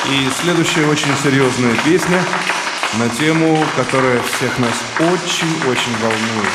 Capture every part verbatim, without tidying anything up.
И следующая очень серьезная песня на тему, которая всех нас очень-очень волнует.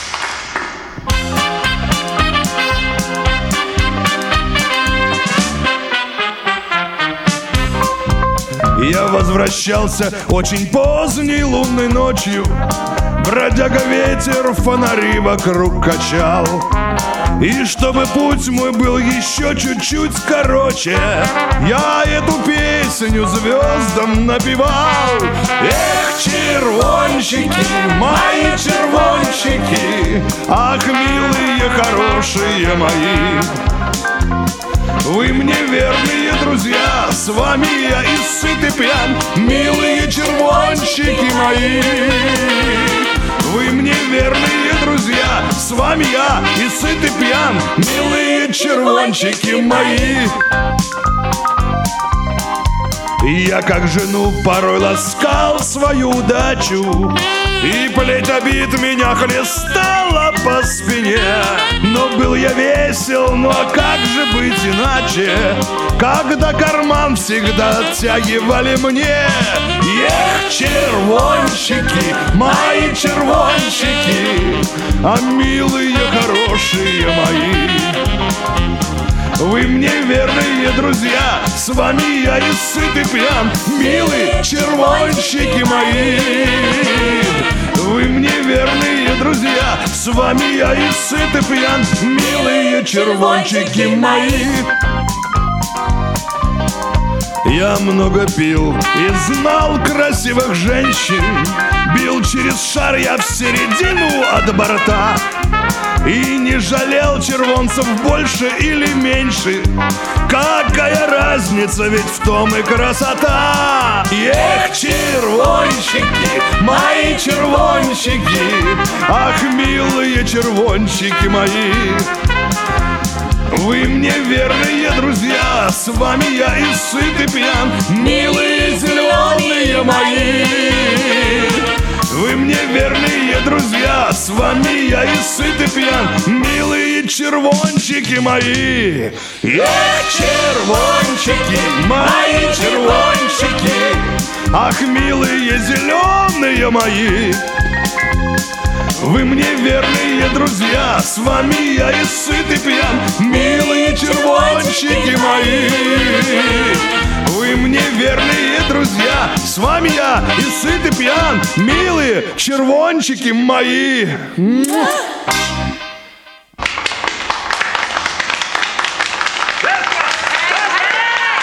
Я возвращался очень поздней лунной ночью. Бродяга ветер фонари вокруг качал. И чтобы путь мой был еще чуть-чуть короче, я эту песню звездам напевал. Эх, червончики, мои червончики, ах, милые, хорошие мои, вы мне верные друзья, с вами я и сыт и пьян, милые червончики мои. Вы мне верные друзья, с вами я и сыт и пьян, милые червончики мои. Я как жену порой ласкал свою удачу, и плеть обид меня хлестала по спине. Но был я весел, ну а как же быть иначе, когда карман всегда оттягивали мне. Эх, червончики, мои червончики, а милые, хорошие мои, вы мне верные друзья, с вами я и сыт и пьян, милые червончики мои. Вы мне верные друзья, с вами я и сыт и пьян, милые червончики мои. Я много пил и знал красивых женщин, бил через шар я в середину от борта, и не жалел червонцев больше или меньше. Какая разница, ведь в том и красота. Эх, червончики, мои червончики, ах, милые червончики мои, вы мне верные друзья, с вами я и сыт и пьян, милые зеленые мои. Вы мне верные друзья, с вами я и сыт и пьян, милые червончики мои. Эх, червончики, мои червончики, ах, милые зеленые мои, вы мне верные друзья, с вами я и сыт и пьян, милые червончики мои. Вы мне верные друзья, с вами я и сыт и пьян, милые червончики мои.